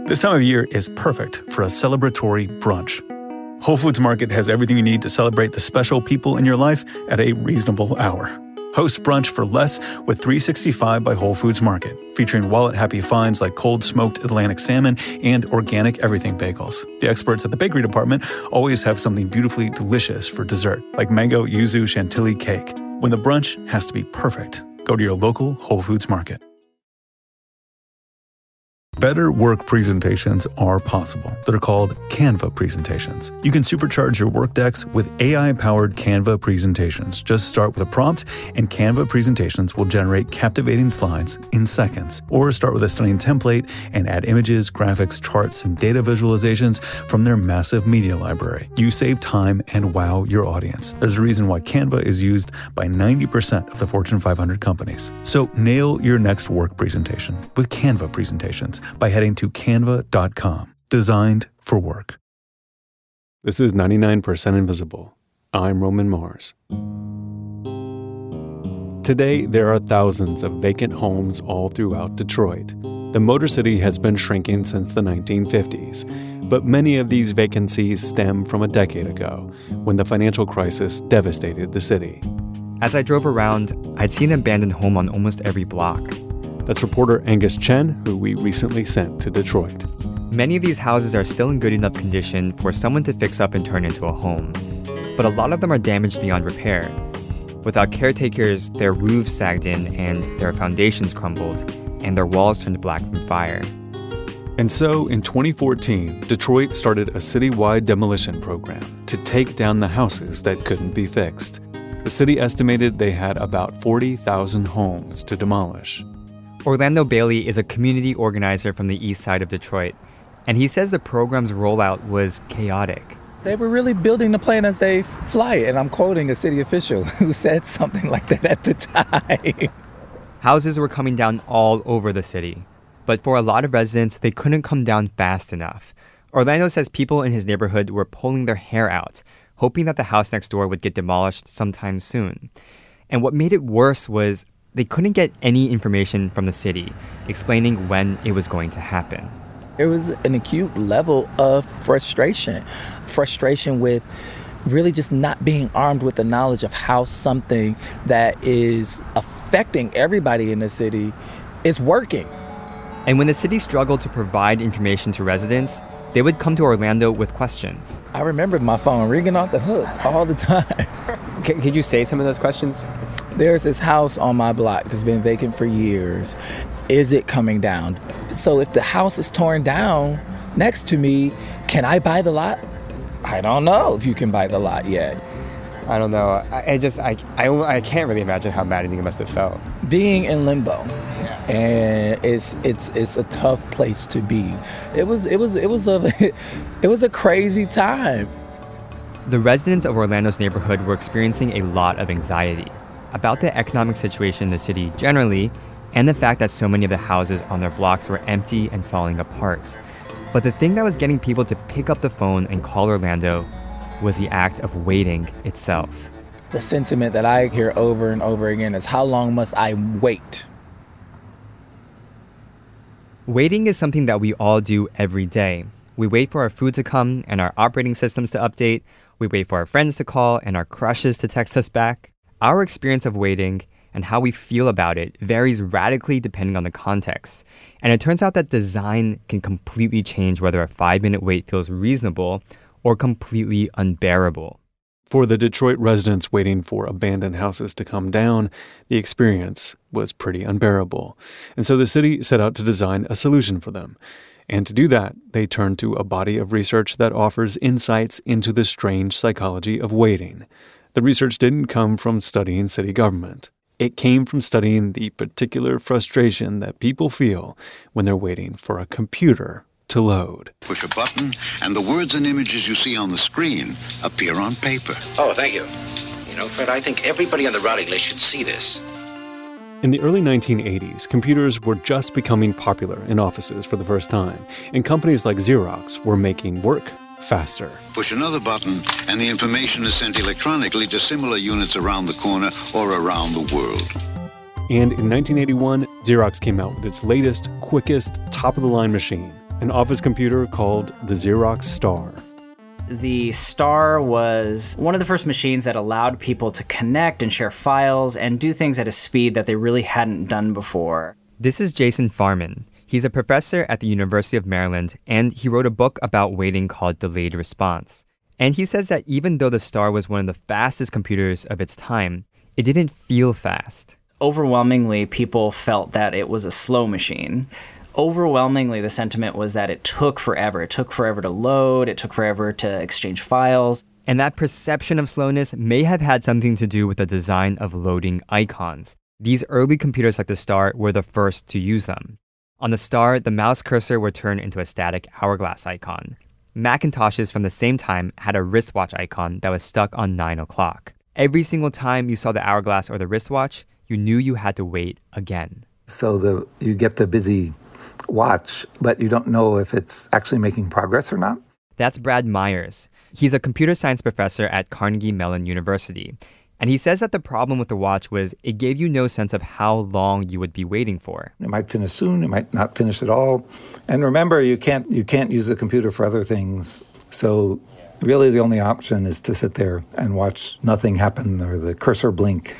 This time of year is perfect for a celebratory brunch. Whole Foods Market has everything you need to celebrate the special people in your life at a reasonable hour. Host brunch for less with 365 by Whole Foods Market, featuring wallet-happy finds like cold smoked Atlantic salmon and organic everything bagels. The experts at the bakery department always have something beautifully delicious for dessert, like mango yuzu chantilly cake. When the brunch has to be perfect, go to your local Whole Foods Market. Better work presentations are possible. They're called Canva presentations. You can supercharge your work decks with AI-powered Canva presentations. Just start with a prompt, and Canva presentations will generate captivating slides in seconds. Or start with a stunning template and add images, graphics, charts, and data visualizations from their massive media library. You save time and wow your audience. There's a reason why Canva is used by 90% of the Fortune 500 companies. So nail your next work presentation with Canva presentations by heading to canva.com. Designed for work. This is 99% Invisible. I'm Roman Mars. Today, there are thousands of vacant homes all throughout Detroit. The Motor City has been shrinking since the 1950s, but many of these vacancies stem from a decade ago, when the financial crisis devastated the city. As I drove around, I'd seen an abandoned home on almost every block. That's reporter Angus Chen, who we recently sent to Detroit. Many of these houses are still in good enough condition for someone to fix up and turn into a home. But a lot of them are damaged beyond repair. Without caretakers, their roofs sagged in and their foundations crumbled, and their walls turned black from fire. And so, in 2014, Detroit started a citywide demolition program to take down the houses that couldn't be fixed. The city estimated they had about 40,000 homes to demolish. Orlando Bailey is a community organizer from the east side of Detroit, and he says the program's rollout was chaotic. They were really building the plane as they fly it, and I'm quoting a city official who said something like that at the time. Houses were coming down all over the city, but for a lot of residents, they couldn't come down fast enough. Orlando says people in his neighborhood were pulling their hair out, hoping that the house next door would get demolished sometime soon. And what made it worse was they couldn't get any information from the city explaining when it was going to happen. It was an acute level of frustration with really just not being armed with the knowledge of how something that is affecting everybody in the city is working. And when the city struggled to provide information to residents, they would come to Orlando with questions. I remember my phone ringing off the hook all the time. Could you say some of those questions? There's this house on my block that's been vacant for years. Is it coming down? So if the house is torn down next to me, can I buy the lot? I don't know if you can buy the lot yet. I don't know. I can't really imagine how mad you must have felt. Being in limbo, and it's a tough place to be. It was a crazy time. The residents of Orlando's neighborhood were experiencing a lot of anxiety about the economic situation in the city generally, and the fact that so many of the houses on their blocks were empty and falling apart. But the thing that was getting people to pick up the phone and call Orlando was the act of waiting itself. The sentiment that I hear over and over again is, how long must I wait? Waiting is something that we all do every day. We wait for our food to come and our operating systems to update. We wait for our friends to call and our crushes to text us back. Our experience of waiting and how we feel about it varies radically depending on the context. And it turns out that design can completely change whether a 5-minute wait feels reasonable or completely unbearable. For the Detroit residents waiting for abandoned houses to come down, the experience was pretty unbearable. And so the city set out to design a solution for them. And to do that, they turned to a body of research that offers insights into the strange psychology of waiting. The research didn't come from studying city government. It came from studying the particular frustration that people feel when they're waiting for a computer to load. Push a button, and the words and images you see on the screen appear on paper. Oh, thank you. You know, Fred, I think everybody on the routing list should see this. In the early 1980s, computers were just becoming popular in offices for the first time, and companies like Xerox were making work faster. Push another button, and the information is sent electronically to similar units around the corner or around the world. And in 1981, Xerox came out with its latest, quickest, top-of-the-line machine, an office computer called the Xerox Star. The Star was one of the first machines that allowed people to connect and share files and do things at a speed that they really hadn't done before. This is Jason Farman. He's a professor at the University of Maryland, and he wrote a book about waiting called Delayed Response. And he says that even though the Star was one of the fastest computers of its time, it didn't feel fast. Overwhelmingly, people felt that it was a slow machine. Overwhelmingly, the sentiment was that it took forever. It took forever to load. It took forever to exchange files. And that perception of slowness may have had something to do with the design of loading icons. These early computers like the Star were the first to use them. On the Star, the mouse cursor would turn into a static hourglass icon. Macintoshes from the same time had a wristwatch icon that was stuck on 9 o'clock. Every single time you saw the hourglass or the wristwatch, you knew you had to wait again. So you get the busy watch, but you don't know if it's actually making progress or not? That's Brad Myers. He's a computer science professor at Carnegie Mellon University. And he says that the problem with the watch was it gave you no sense of how long you would be waiting for. It might finish soon, it might not finish at all. And remember, you can't use the computer for other things. So really the only option is to sit there and watch nothing happen or the cursor blink.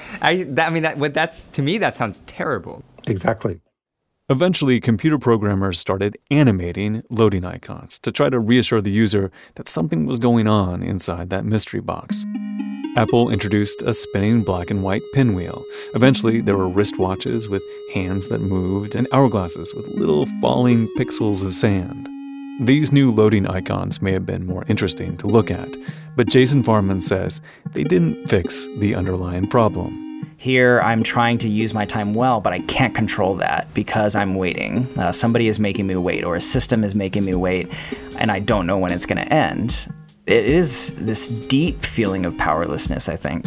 To me, that sounds terrible. Exactly. Eventually, computer programmers started animating loading icons to try to reassure the user that something was going on inside that mystery box. Apple introduced a spinning black and white pinwheel. Eventually, there were wristwatches with hands that moved and hourglasses with little falling pixels of sand. These new loading icons may have been more interesting to look at, but Jason Farman says they didn't fix the underlying problem. Here, I'm trying to use my time well, but I can't control that because I'm waiting. Somebody is making me wait, or a system is making me wait, and I don't know when it's going to end. It is this deep feeling of powerlessness, I think.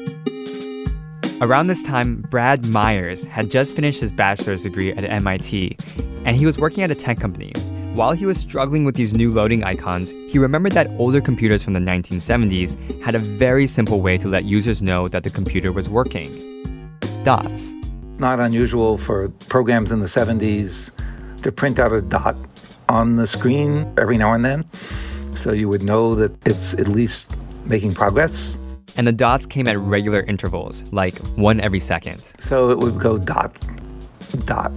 Around this time, Brad Myers had just finished his bachelor's degree at MIT, and he was working at a tech company. While he was struggling with these new loading icons, he remembered that older computers from the 1970s had a very simple way to let users know that the computer was working. Dots. It's not unusual for programs in the 70s to print out a dot on the screen every now and then, so you would know that it's at least making progress. And the dots came at regular intervals, like one every second. So it would go dot, dot,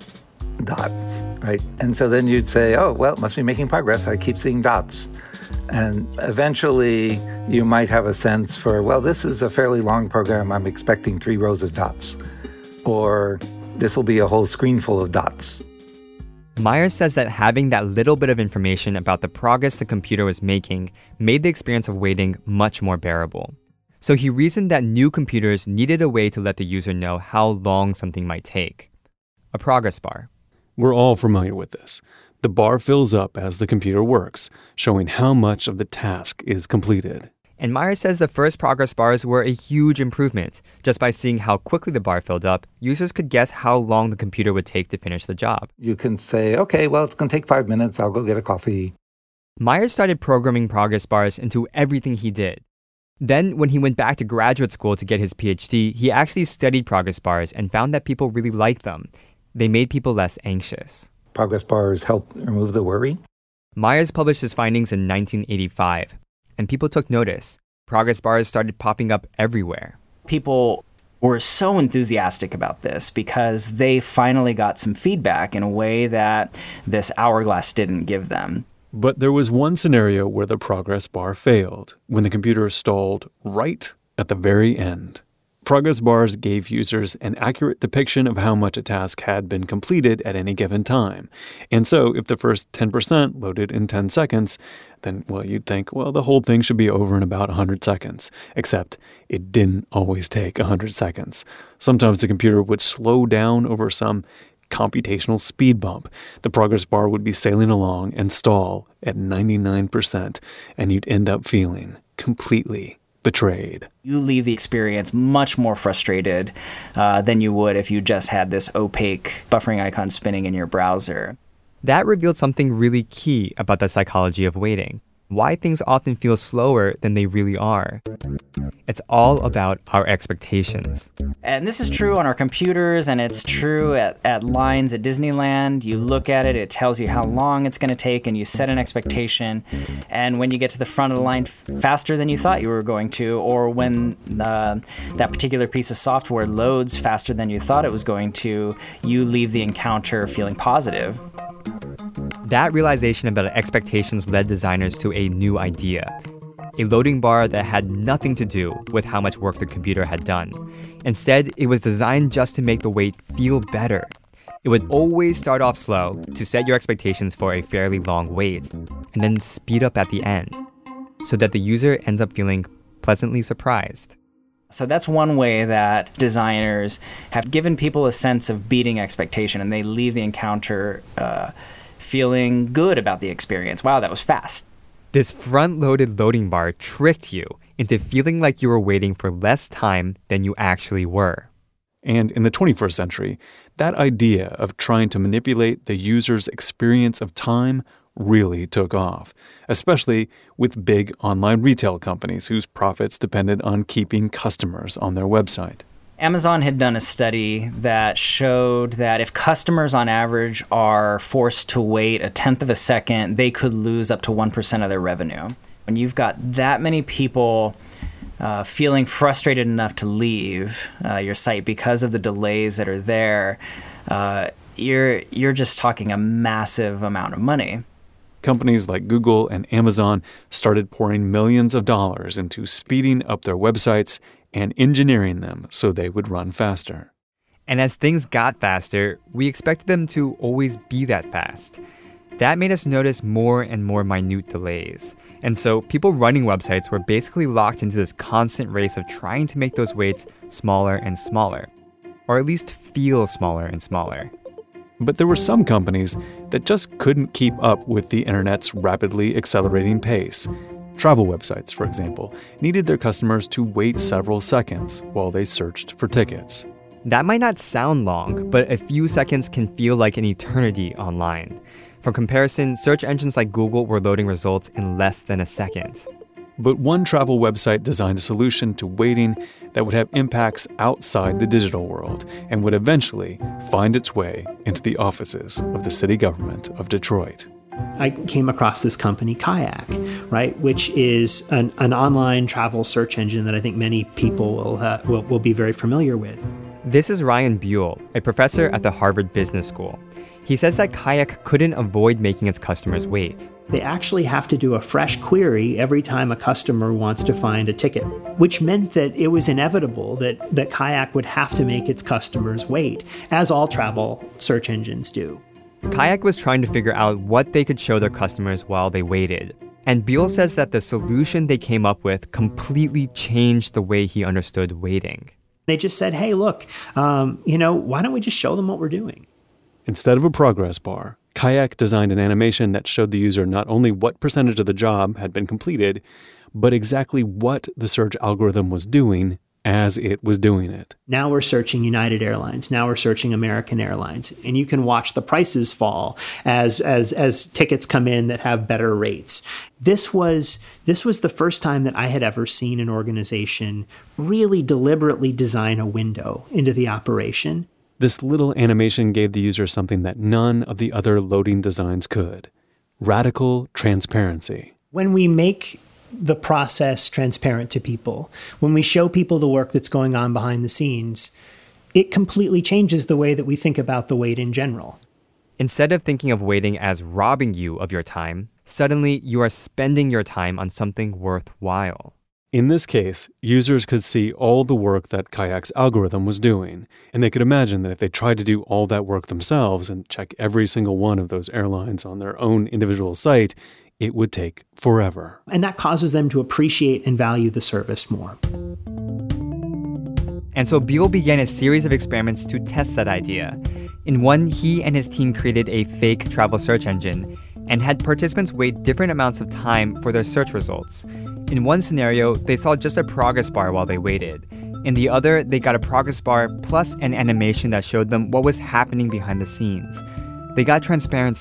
dot. Right? And so then you'd say, oh, well, it must be making progress. I keep seeing dots. And eventually you might have a sense for, well, this is a fairly long program. I'm expecting 3 rows of dots. Or this will be a whole screen full of dots. Myers says that having that little bit of information about the progress the computer was making made the experience of waiting much more bearable. So he reasoned that new computers needed a way to let the user know how long something might take. A progress bar. We're all familiar with this. The bar fills up as the computer works, showing how much of the task is completed. And Myers says the first progress bars were a huge improvement. Just by seeing how quickly the bar filled up, users could guess how long the computer would take to finish the job. You can say, okay, well, it's going to take 5 minutes. I'll go get a coffee. Myers started programming progress bars into everything he did. Then, when he went back to graduate school to get his PhD, he actually studied progress bars and found that people really liked them. They made people less anxious. Progress bars help remove the worry. Myers published his findings in 1985, and people took notice. Progress bars started popping up everywhere. People were so enthusiastic about this because they finally got some feedback in a way that this hourglass didn't give them. But there was one scenario where the progress bar failed, when the computer stalled right at the very end. Progress bars gave users an accurate depiction of how much a task had been completed at any given time. And so if the first 10% loaded in 10 seconds, then, well, you'd think, well, the whole thing should be over in about 100 seconds. Except it didn't always take 100 seconds. Sometimes the computer would slow down over some computational speed bump. The progress bar would be sailing along and stall at 99%, and you'd end up feeling completely betrayed. You leave the experience much more frustrated than you would if you just had this opaque buffering icon spinning in your browser. That revealed something really key about the psychology of waiting. why things often feel slower than they really are. It's all about our expectations. And this is true on our computers, and it's true at lines at Disneyland. You look at it, it tells you how long it's going to take, and you set an expectation. And when you get to the front of the line faster than you thought you were going to, or when that particular piece of software loads faster than you thought it was going to, you leave the encounter feeling positive. That realization about expectations led designers to a new idea. A loading bar that had nothing to do with how much work the computer had done. Instead, it was designed just to make the wait feel better. It would always start off slow to set your expectations for a fairly long wait, and then speed up at the end, so that the user ends up feeling pleasantly surprised. So that's one way that designers have given people a sense of beating expectation, and they leave the encounter feeling good about the experience. Wow, that was fast. This front-loaded loading bar tricked you into feeling like you were waiting for less time than you actually were. And in the 21st century, that idea of trying to manipulate the user's experience of time really took off, especially with big online retail companies whose profits depended on keeping customers on their website. Amazon had done a study that showed that if customers on average are forced to wait a tenth of a second, they could lose up to 1% of their revenue. When you've got that many people feeling frustrated enough to leave your site because of the delays that are there, you're just talking a massive amount of money. Companies like Google and Amazon started pouring millions of dollars into speeding up their websites and engineering them so they would run faster. And as things got faster, we expected them to always be that fast. That made us notice more and more minute delays. And so people running websites were basically locked into this constant race of trying to make those waits smaller and smaller, or at least feel smaller and smaller. But there were some companies that just couldn't keep up with the internet's rapidly accelerating pace. Travel websites, for example, needed their customers to wait several seconds while they searched for tickets. That might not sound long, but a few seconds can feel like an eternity online. For comparison, search engines like Google were loading results in less than a second. But one travel website designed a solution to waiting that would have impacts outside the digital world and would eventually find its way into the offices of the city government of Detroit. I came across this company, Kayak, right, which is an online travel search engine that I think many people will be very familiar with. This is Ryan Buell, a professor at the Harvard Business School. He says that Kayak couldn't avoid making its customers wait. They actually have to do a fresh query every time a customer wants to find a ticket, which meant that it was inevitable that Kayak would have to make its customers wait, as all travel search engines do. Kayak was trying to figure out what they could show their customers while they waited. And Buell says that the solution they came up with completely changed the way he understood waiting. They just said, hey, look, why don't we just show them what we're doing? Instead of a progress bar, Kayak designed an animation that showed the user not only what percentage of the job had been completed, but exactly what the search algorithm was doing as it was doing it. Now we're searching United Airlines. Now we're searching American Airlines. And you can watch the prices fall as tickets come in that have better rates. This was the first time that I had ever seen an organization really deliberately design a window into the operation. This little animation gave the user something that none of the other loading designs could: radical transparency. When we make the process transparent to people, when we show people the work that's going on behind the scenes, it completely changes the way that we think about the wait in general. Instead of thinking of waiting as robbing you of your time, suddenly you are spending your time on something worthwhile. In this case, users could see all the work that Kayak's algorithm was doing, and they could imagine that if they tried to do all that work themselves and check every single one of those airlines on their own individual site, it would take forever. And that causes them to appreciate and value the service more. And so Buell began a series of experiments to test that idea. In one, he and his team created a fake travel search engine and had participants wait different amounts of time for their search results. In one scenario, they saw just a progress bar while they waited. In the other, they got a progress bar plus an animation that showed them what was happening behind the scenes. They got transparency.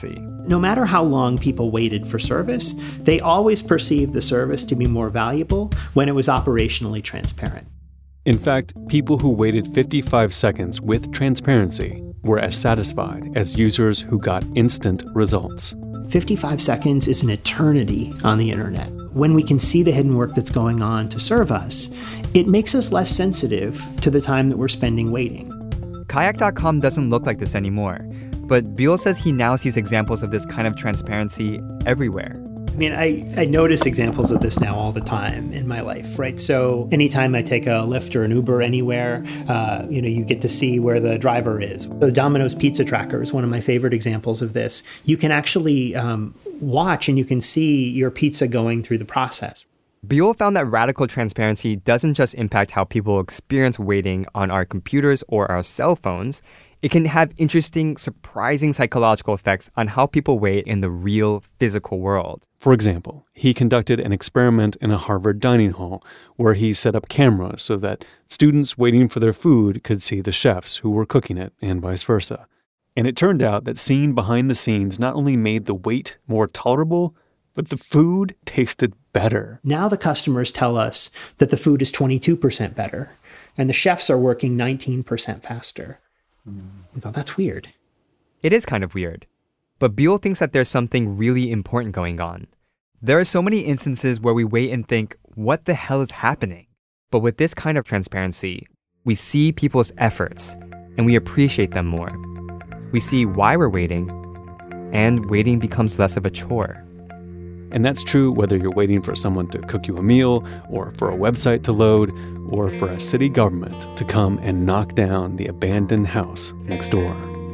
No matter how long people waited for service, they always perceived the service to be more valuable when it was operationally transparent. In fact, people who waited 55 seconds with transparency were as satisfied as users who got instant results. 55 seconds is an eternity on the internet. When we can see the hidden work that's going on to serve us, it makes us less sensitive to the time that we're spending waiting. Kayak.com doesn't look like this anymore, but Buell says he now sees examples of this kind of transparency everywhere. I mean, I notice examples of this now all the time in my life, right? So anytime I take a Lyft or an Uber anywhere, you get to see where the driver is. The Domino's Pizza Tracker is one of my favorite examples of this. You can actually watch and you can see your pizza going through the process. Buell found that radical transparency doesn't just impact how people experience waiting on our computers or our cell phones. It can have interesting, surprising psychological effects on how people wait in the real physical world. For example, he conducted an experiment in a Harvard dining hall where he set up cameras so that students waiting for their food could see the chefs who were cooking it and vice versa. And it turned out that seeing behind the scenes not only made the wait more tolerable, but the food tasted better. Now the customers tell us that the food is 22% better and the chefs are working 19% faster. I thought, that's weird. It is kind of weird. But Buell thinks that there's something really important going on. There are so many instances where we wait and think, what the hell is happening? But with this kind of transparency, we see people's efforts and we appreciate them more. We see why we're waiting, and waiting becomes less of a chore. And that's true whether you're waiting for someone to cook you a meal, or for a website to load, or for a city government to come and knock down the abandoned house next door.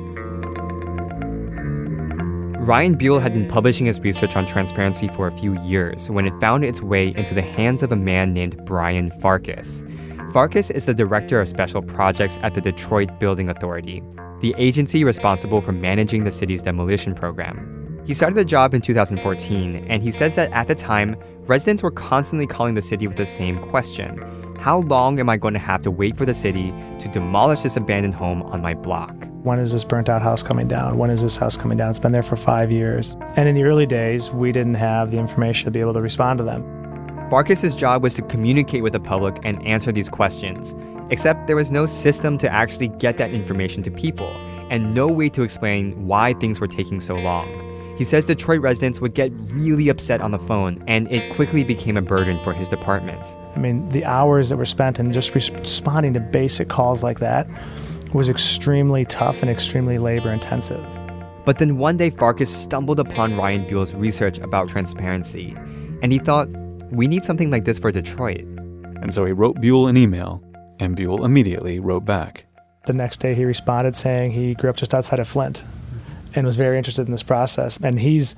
Ryan Buell had been publishing his research on transparency for a few years when it found its way into the hands of a man named Brian Farkas. Farkas is the director of special projects at the Detroit Building Authority, the agency responsible for managing the city's demolition program. He started the job in 2014, and he says that at the time, residents were constantly calling the city with the same question: how long am I going to have to wait for the city to demolish this abandoned home on my block? When is this burnt out house coming down? When is this house coming down? It's been there for 5 years. And in the early days, we didn't have the information to be able to respond to them. Farkas' job was to communicate with the public and answer these questions, except there was no system to actually get that information to people, and no way to explain why things were taking so long. He says Detroit residents would get really upset on the phone, and it quickly became a burden for his department. I mean, the hours that were spent in just responding to basic calls like that was extremely tough and extremely labor-intensive. But then one day, Farkas stumbled upon Ryan Buell's research about transparency, and he thought, we need something like this for Detroit. And so he wrote Buell an email, and Buell immediately wrote back. The next day, he responded saying he grew up just outside of Flint and was very interested in this process. And he's,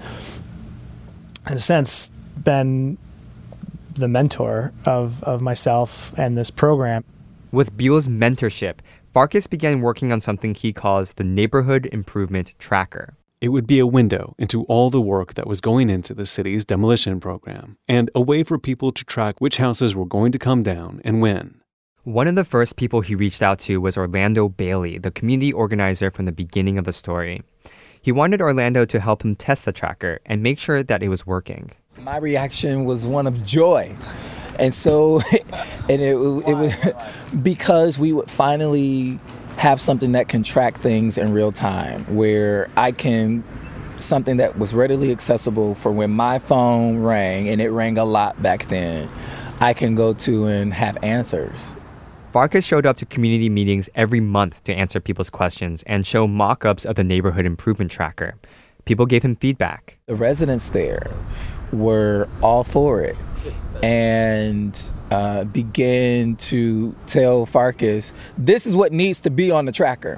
in a sense, been the mentor of myself and this program. With Buell's mentorship, Farkas began working on something he calls the Neighborhood Improvement Tracker. It would be a window into all the work that was going into the city's demolition program, and a way for people to track which houses were going to come down and when. One of the first people he reached out to was Orlando Bailey, the community organizer from the beginning of the story. He wanted Orlando to help him test the tracker and make sure that it was working. My reaction was one of joy. And so, and it was because we would finally have something that can track things in real time, where I can, something that was readily accessible for when my phone rang, and it rang a lot back then, I can go to and have answers. Farkas showed up to community meetings every month to answer people's questions and show mock-ups of the Neighborhood Improvement Tracker. People gave him feedback. The residents there were all for it and began to tell Farkas, this is what needs to be on the tracker.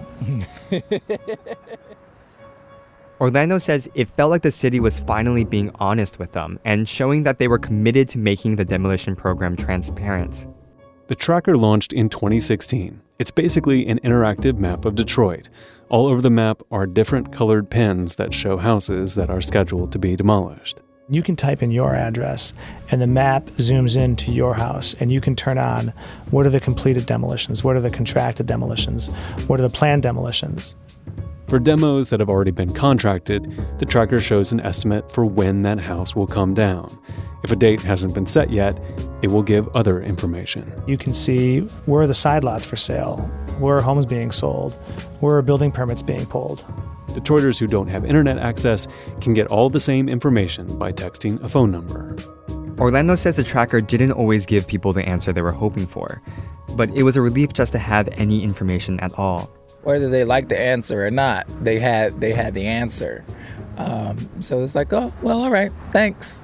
Orlando says it felt like the city was finally being honest with them and showing that they were committed to making the demolition program transparent. The tracker launched in 2016. It's basically an interactive map of Detroit. All over the map are different colored pins that show houses that are scheduled to be demolished. You can type in your address, and the map zooms into your house, and you can turn on what are the completed demolitions, what are the contracted demolitions, what are the planned demolitions. For demos that have already been contracted, the tracker shows an estimate for when that house will come down. If a date hasn't been set yet, it will give other information. You can see where are the side lots for sale, where are homes being sold, where are building permits being pulled. Detroiters who don't have internet access can get all the same information by texting a phone number. Orlando says the tracker didn't always give people the answer they were hoping for, but it was a relief just to have any information at all. Whether they liked the answer or not, they had the answer. So it's like, oh, well, all right, thanks.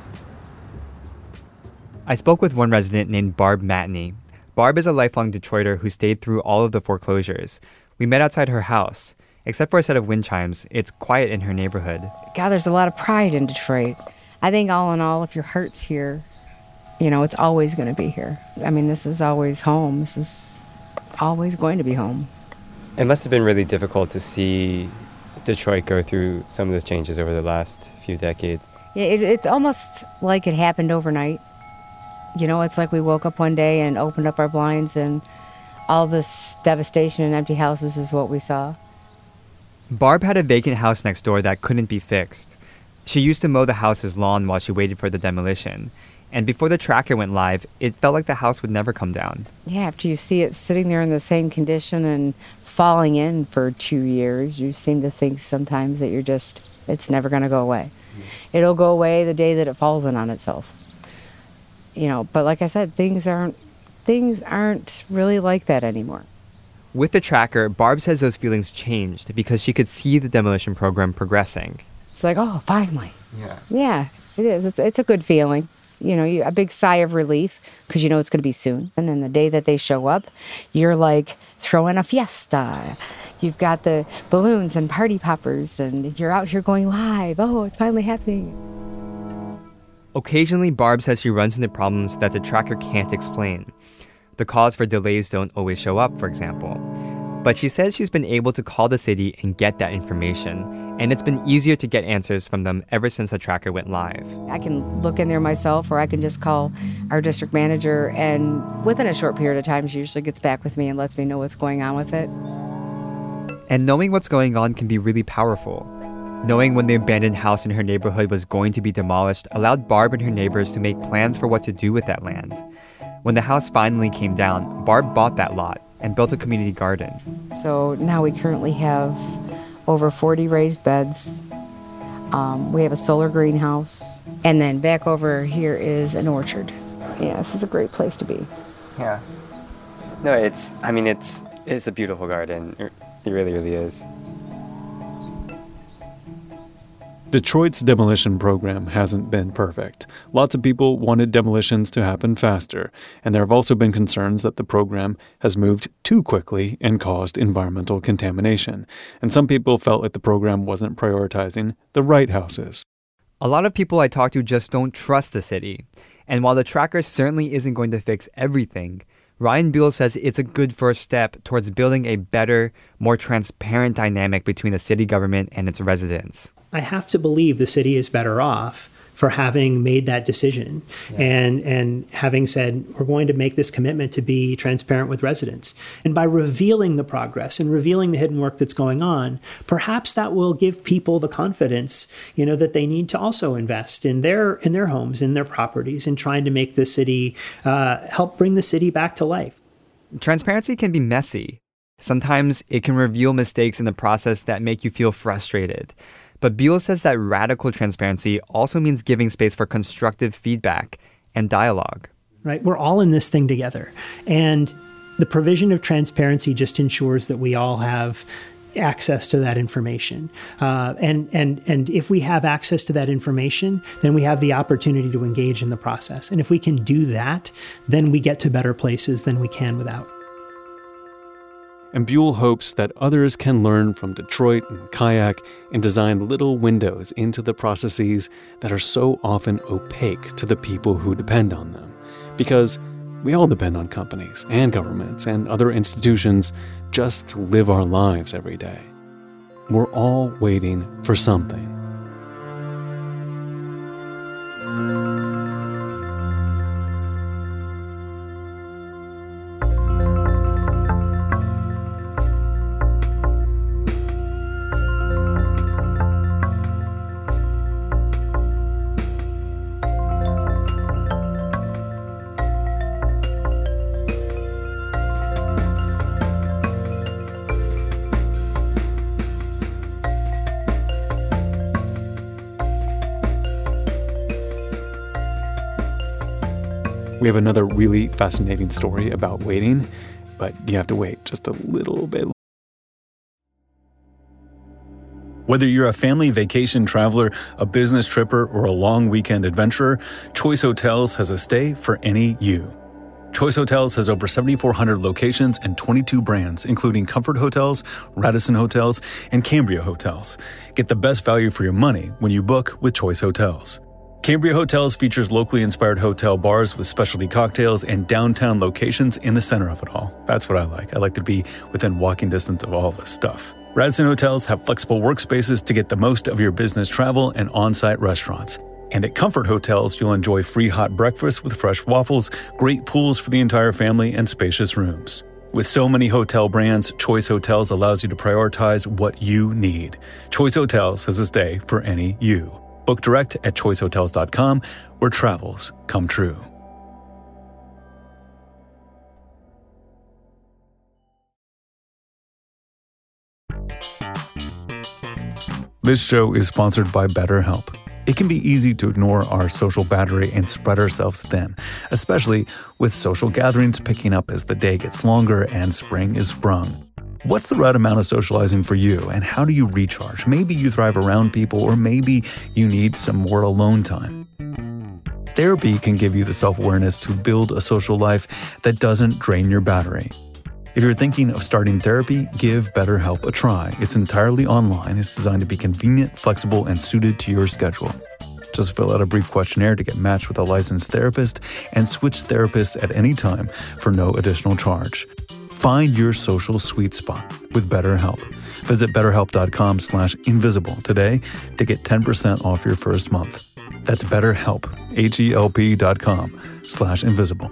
I spoke with one resident named Barb Matney. Barb is a lifelong Detroiter who stayed through all of the foreclosures. We met outside her house. Except for a set of wind chimes, it's quiet in her neighborhood. God, there's a lot of pride in Detroit. I think all in all, if your heart's here, it's always going to be here. I mean, this is always home. This is always going to be home. It must have been really difficult to see Detroit go through some of those changes over the last few decades. Yeah, it's almost like it happened overnight. It's like we woke up one day and opened up our blinds and all this devastation and empty houses is what we saw. Barb had a vacant house next door that couldn't be fixed. She used to mow the house's lawn while she waited for the demolition. And before the tracker went live, it felt like the house would never come down. Yeah, after you see it sitting there in the same condition and falling in for 2 years, you seem to think sometimes that it's never going to go away. It'll go away the day that it falls in on itself. But like I said, things aren't really like that anymore. With the tracker, Barb says those feelings changed because she could see the demolition program progressing. It's like, oh, finally. Yeah. Yeah, it is. It's a good feeling. A big sigh of relief because it's going to be soon. And then the day that they show up, you're like throwing a fiesta. You've got the balloons and party poppers and you're out here going live. Oh, it's finally happening. Occasionally, Barb says she runs into problems that the tracker can't explain. The cause for delays don't always show up, for example. But she says she's been able to call the city and get that information, and it's been easier to get answers from them ever since the tracker went live. I can look in there myself, or I can just call our district manager, and within a short period of time, she usually gets back with me and lets me know what's going on with it. And knowing what's going on can be really powerful. Knowing when the abandoned house in her neighborhood was going to be demolished allowed Barb and her neighbors to make plans for what to do with that land. When the house finally came down, Barb bought that lot and built a community garden. So now we currently have over 40 raised beds. We have a solar greenhouse. And then back over here is an orchard. Yeah, this is a great place to be. Yeah. No, it's a beautiful garden. It really, really is. Detroit's demolition program hasn't been perfect. Lots of people wanted demolitions to happen faster, and there have also been concerns that the program has moved too quickly and caused environmental contamination. And some people felt like the program wasn't prioritizing the right houses. A lot of people I talk to just don't trust the city. And while the tracker certainly isn't going to fix everything, Ryan Buell says it's a good first step towards building a better, more transparent dynamic between the city government and its residents. I have to believe the city is better off for having made that decision and having said, we're going to make this commitment to be transparent with residents. And by revealing the progress and revealing the hidden work that's going on, perhaps that will give people the confidence, that they need to also invest in their homes, in their properties, in trying to make the city, help bring the city back to life. Transparency can be messy. Sometimes it can reveal mistakes in the process that make you feel frustrated. But Buell says that radical transparency also means giving space for constructive feedback and dialogue. Right? We're all in this thing together. And the provision of transparency just ensures that we all have access to that information. And if we have access to that information, then we have the opportunity to engage in the process. And if we can do that, then we get to better places than we can without. And Buell hopes that others can learn from Detroit and Kayak and design little windows into the processes that are so often opaque to the people who depend on them. Because we all depend on companies and governments and other institutions just to live our lives every day. We're all waiting for something. We have another really fascinating story about waiting, but you have to wait just a little bit. Whether you're a family vacation traveler, a business tripper, or a long weekend adventurer, Choice Hotels has a stay for any you. Choice Hotels has over 7,400 locations and 22 brands, including Comfort Hotels, Radisson Hotels, and Cambria Hotels. Get the best value for your money when you book with Choice Hotels. Cambria Hotels features locally inspired hotel bars with specialty cocktails and downtown locations in the center of it all. That's what I like. I like to be within walking distance of all this stuff. Radisson Hotels have flexible workspaces to get the most of your business travel and on-site restaurants. And at Comfort Hotels, you'll enjoy free hot breakfast with fresh waffles, great pools for the entire family, and spacious rooms. With so many hotel brands, Choice Hotels allows you to prioritize what you need. Choice Hotels has a stay for any you. Book direct at choicehotels.com, where travels come true. This show is sponsored by BetterHelp. It can be easy to ignore our social battery and spread ourselves thin, especially with social gatherings picking up as the day gets longer and spring is sprung. What's the right amount of socializing for you, and how do you recharge? Maybe you thrive around people, or maybe you need some more alone time. Therapy can give you the self-awareness to build a social life that doesn't drain your battery. If you're thinking of starting therapy, give BetterHelp a try. It's entirely online. It's designed to be convenient, flexible, and suited to your schedule. Just fill out a brief questionnaire to get matched with a licensed therapist and switch therapists at any time for no additional charge. Find your social sweet spot with BetterHelp. Visit BetterHelp.com /invisible today to get 10% off your first month. That's BetterHelp, HELP.com /invisible.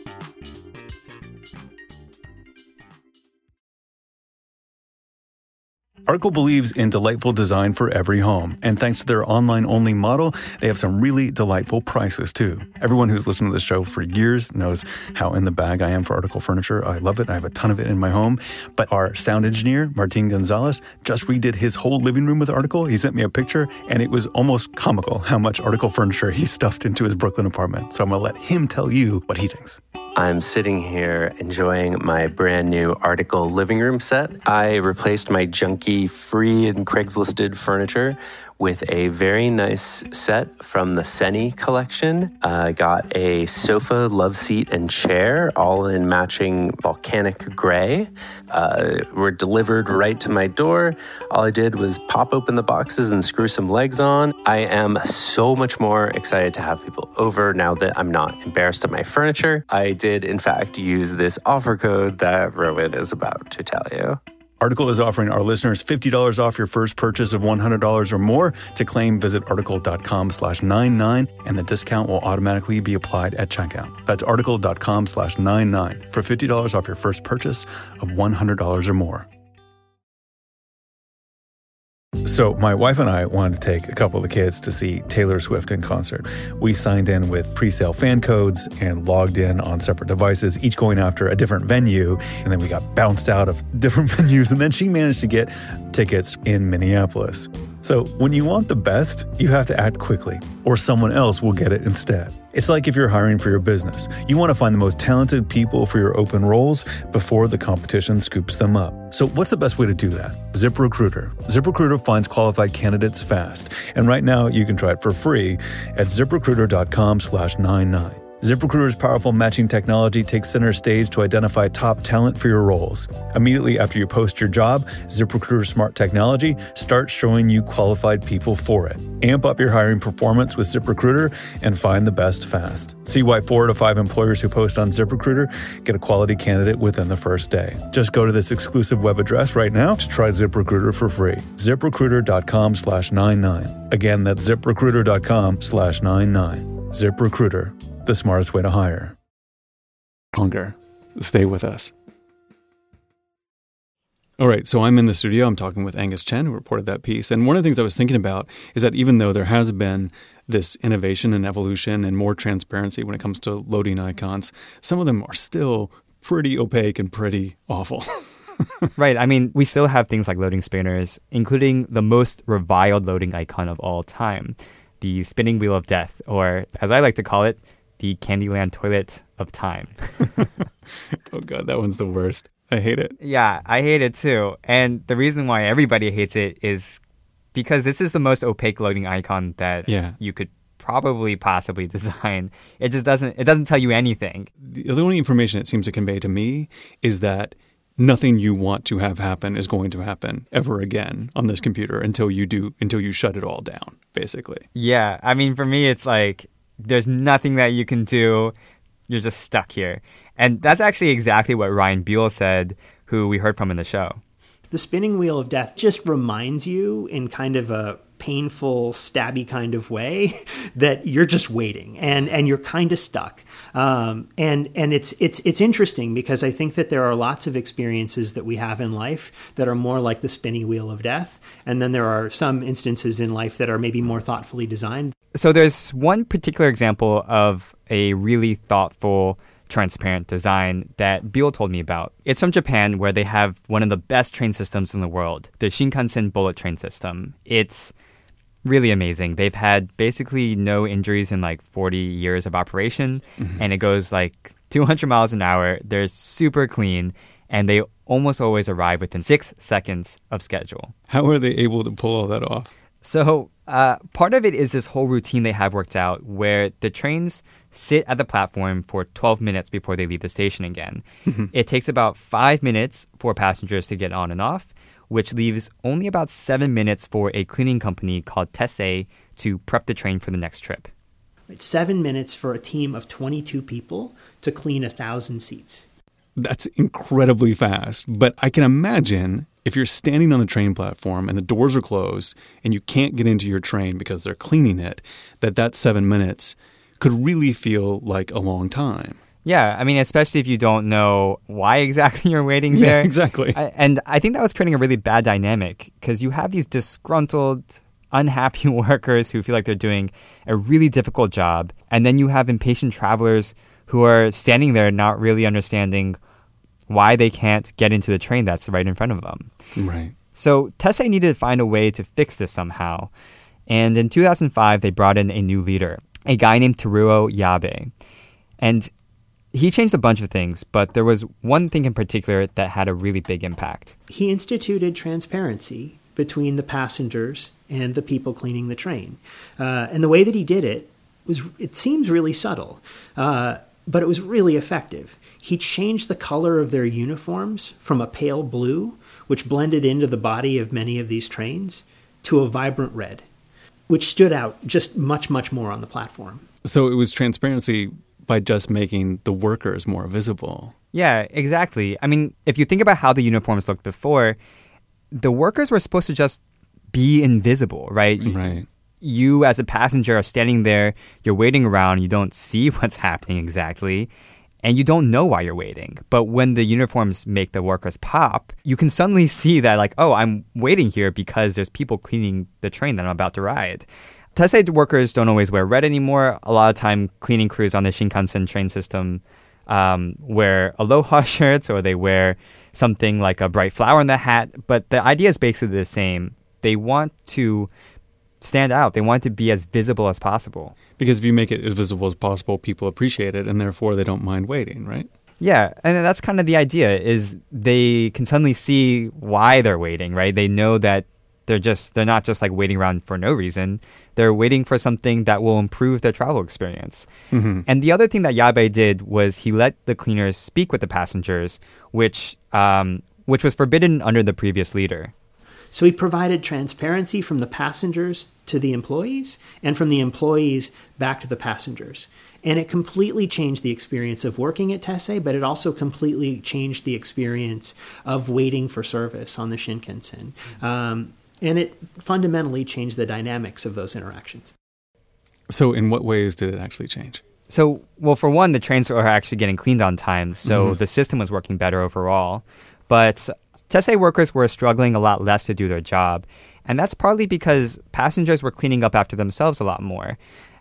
Article believes in delightful design for every home, and thanks to their online-only model, they have some really delightful prices, too. Everyone who's listened to this show for years knows how in the bag I am for Article furniture. I love it. I have a ton of it in my home. But our sound engineer, Martin Gonzalez, just redid his whole living room with Article. He sent me a picture, and it was almost comical how much Article furniture he stuffed into his Brooklyn apartment. So I'm going to let him tell you what he thinks. I'm sitting here enjoying my brand new Article living room set. I replaced my junky free and Craigslisted furniture with a very nice set from the Seni collection. I got a sofa, love seat, and chair, all in matching volcanic gray. Were delivered right to my door. All I did was pop open the boxes and screw some legs on. I am so much more excited to have people over now that I'm not embarrassed of my furniture. I did, in fact, use this offer code that Rowan is about to tell you. Article is offering our listeners $50 off your first purchase of $100 or more. To claim, visit article.com /99, and the discount will automatically be applied at checkout. That's article.com /99 for $50 off your first purchase of $100 or more. So my wife and I wanted to take a couple of the kids to see Taylor Swift in concert. We signed in with pre-sale fan codes and logged in on separate devices, each going after a different venue. And then we got bounced out of different venues. And then she managed to get tickets in Minneapolis. So when you want the best, you have to act quickly, or someone else will get it instead. It's like if you're hiring for your business. You want to find the most talented people for your open roles before the competition scoops them up. So what's the best way to do that? ZipRecruiter. ZipRecruiter finds qualified candidates fast. And right now you can try it for free at ZipRecruiter.com /99. ZipRecruiter's powerful matching technology takes center stage to identify top talent for your roles. Immediately after you post your job, ZipRecruiter's smart technology starts showing you qualified people for it. Amp up your hiring performance with ZipRecruiter and find the best fast. See why 4 out of 5 employers who post on ZipRecruiter get a quality candidate within the first day. Just go to this exclusive web address right now to try ZipRecruiter for free. ZipRecruiter.com /99. Again, that's ZipRecruiter.com /99. ZipRecruiter. The smartest way to hire. Longer. Stay with us. All right, so I'm in the studio. I'm talking with Angus Chen, who reported that piece. And one of the things I was thinking about is that even though there has been this innovation and evolution and more transparency when it comes to loading icons, some of them are still pretty opaque and pretty awful. Right. I mean, we still have things like loading spinners, including the most reviled loading icon of all time, the spinning wheel of death, or as I like to call it, the Candyland toilet of time. Oh God, that one's the worst. I hate it. Yeah, I hate it too. And the reason why everybody hates it is because this is the most opaque loading icon that you could probably possibly design. It doesn't tell you anything. The only information it seems to convey to me is that nothing you want to have happen is going to happen ever again on this computer until you shut it all down, basically. Yeah, I mean, for me, it's like there's nothing that you can do. You're just stuck here. And that's actually exactly what Ryan Buell said, who we heard from in the show. The spinning wheel of death just reminds you in kind of a painful, stabby kind of way that you're just waiting and you're kind of stuck. And it's interesting because I think that there are lots of experiences that we have in life that are more like the spinning wheel of death. And then there are some instances in life that are maybe more thoughtfully designed. So there's one particular example of a really thoughtful, transparent design that Buell told me about. It's from Japan, where they have one of the best train systems in the world, the Shinkansen bullet train system. It's really amazing. They've had basically no injuries in like 40 years of operation, and it goes like 200 miles an hour. They're super clean, and they almost always arrive within 6 seconds of schedule. How are they able to pull all that off? So part of it is this whole routine they have worked out where the trains sit at the platform for 12 minutes before they leave the station again. It takes about 5 minutes for passengers to get on and off, which leaves only about 7 minutes for a cleaning company called Tessay to prep the train for the next trip. It's 7 minutes for a team of 22 people to clean 1,000 seats. That's incredibly fast, but I can imagine if you're standing on the train platform and the doors are closed and you can't get into your train because they're cleaning it, that 7 minutes could really feel like a long time. Yeah, I mean, especially if you don't know why exactly you're waiting there. Yeah, exactly. And I think that was creating a really bad dynamic because you have these disgruntled, unhappy workers who feel like they're doing a really difficult job. And then you have impatient travelers who are standing there not really understanding why they can't get into the train that's right in front of them. Right. So Tessay needed to find a way to fix this somehow. And in 2005, they brought in a new leader, a guy named Teruo Yabe. And he changed a bunch of things, but there was one thing in particular that had a really big impact. He instituted transparency between the passengers and the people cleaning the train. And the way that he did it seems really subtle, but it was really effective. He changed the color of their uniforms from a pale blue, which blended into the body of many of these trains, to a vibrant red, which stood out just much, much more on the platform. So it was transparency by just making the workers more visible. Yeah, exactly. I mean, if you think about how the uniforms looked before, the workers were supposed to just be invisible, right? Right. You as a passenger are standing there, you're waiting around, you don't see what's happening exactly, and you don't know why you're waiting. But when the uniforms make the workers pop, you can suddenly see that like, oh, I'm waiting here because there's people cleaning the train that I'm about to ride. Tessay workers don't always wear red anymore. A lot of time, cleaning crews on the Shinkansen train system wear aloha shirts, or they wear something like a bright flower in the hat. But the idea is basically the same. They want to stand out. They want to be as visible as possible. Because if you make it as visible as possible, people appreciate it, and therefore they don't mind waiting, right? Yeah, and that's kind of the idea, is they can suddenly see why they're waiting, right? They know that they're not just like waiting around for no reason. They're waiting for something that will improve their travel experience. And the other thing that Yabe did was he let the cleaners speak with the passengers, which was forbidden under the previous leader. So he provided transparency from the passengers to the employees and from the employees back to the passengers. And it completely changed the experience of working at Tessay, but it also completely changed the experience of waiting for service on the Shinkansen. And it fundamentally changed the dynamics of those interactions. So in what ways did it actually change? So, well, for one, the trains are actually getting cleaned on time, so the system was working better overall. But Tessay workers were struggling a lot less to do their job, and that's partly because passengers were cleaning up after themselves a lot more.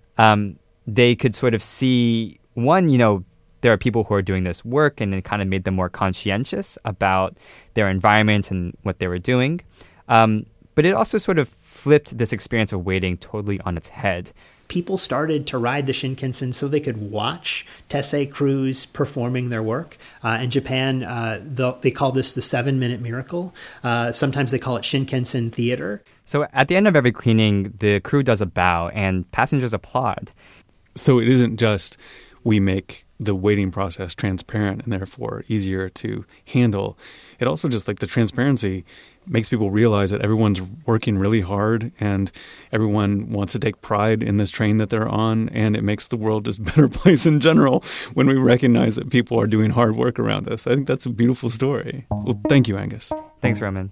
They could sort of see, one, there are people who are doing this work, and it kind of made them more conscientious about their environment and what they were doing. But it also sort of flipped this experience of waiting totally on its head. People started to ride the Shinkansen so they could watch Taisei crews performing their work. In Japan, they call this the 7-minute miracle. Sometimes they call it Shinkansen theater. So at the end of every cleaning, the crew does a bow and passengers applaud. So it isn't just we make the waiting process transparent and therefore easier to handle. It also just like the transparency makes people realize that everyone's working really hard and everyone wants to take pride in this train that they're on, and it makes the world just a better place in general when we recognize that people are doing hard work around us. I think that's a beautiful story. Well, thank you, Angus. Thanks, Roman.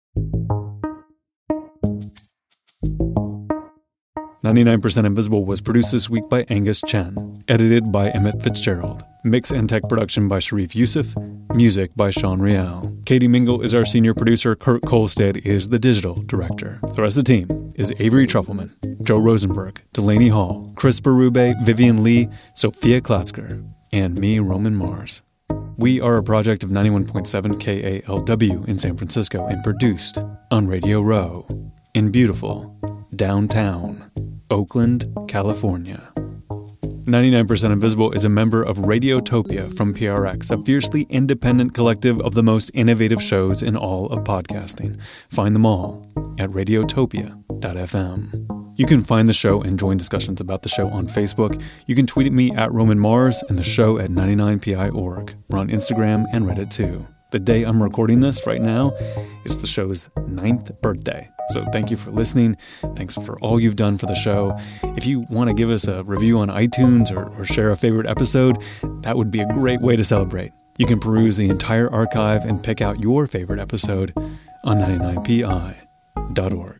99% Invisible was produced this week by Angus Chen, edited by Emmett Fitzgerald, mix and tech production by Sharif Youssef, music by Sean Real. Katie Mingle is our senior producer, Kurt Kolstad is the digital director. The rest of the team is Avery Trufelman, Joe Rosenberg, Delaney Hall, Chris Berube, Vivian Lee, Sophia Klatzker, and me, Roman Mars. We are a project of 91.7 KALW in San Francisco and produced on Radio Row in beautiful downtown Oakland, California. 99% Invisible is a member of Radiotopia from PRX, a fiercely independent collective of the most innovative shows in all of podcasting. Find them all at radiotopia.fm. You can find the show and join discussions about the show on Facebook. You can tweet at me at Roman Mars and the show at 99pi.org. We're on Instagram and Reddit too. The day I'm recording this right now is the show's 9th birthday. So thank you for listening. Thanks for all you've done for the show. If you want to give us a review on iTunes or share a favorite episode, that would be a great way to celebrate. You can peruse the entire archive and pick out your favorite episode on 99pi.org.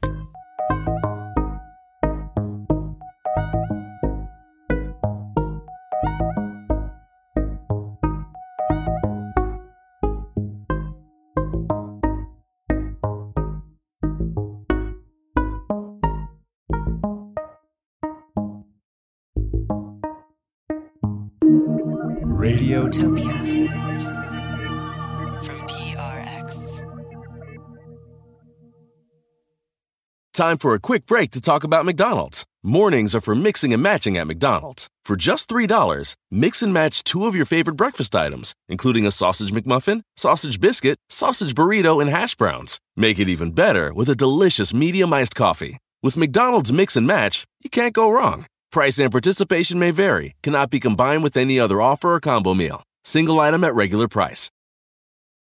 Radiotopia from PRX. Time for a quick break to talk about McDonald's. Mornings are for mixing and matching at McDonald's. For just $3, mix and match 2 of your favorite breakfast items, including a sausage McMuffin, sausage biscuit, sausage burrito, and hash browns. Make it even better with a delicious medium iced coffee. With McDonald's Mix and Match, you can't go wrong. Price and participation may vary, cannot be combined with any other offer or combo meal. Single item at regular price.